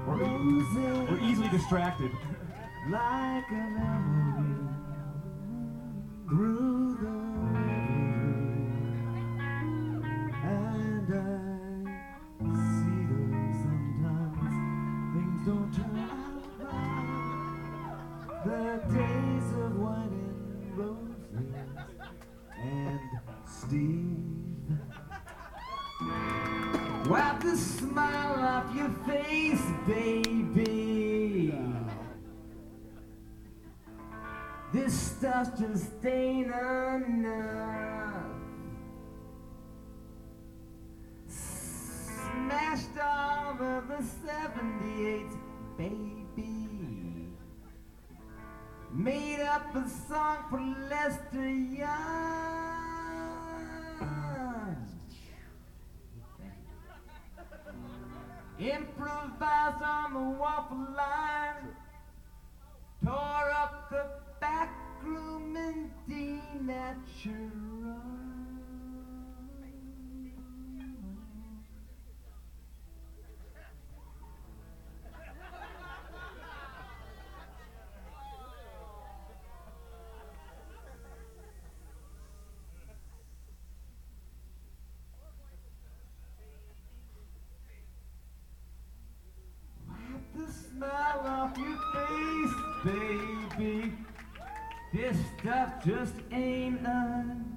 We're easily distracted. Like a memory through the river, and I see that sometimes things don't turn out right. The days of wine and roses and Steve. Wipe the smile off your face, baby. This stuff just ain't enough. Smashed all of the 78s, baby. Made up a song for Lester Young. Improvised on the waffle line. Tore up the back room in D natural. Wipe the smile off your face, baby. This stuff just ain't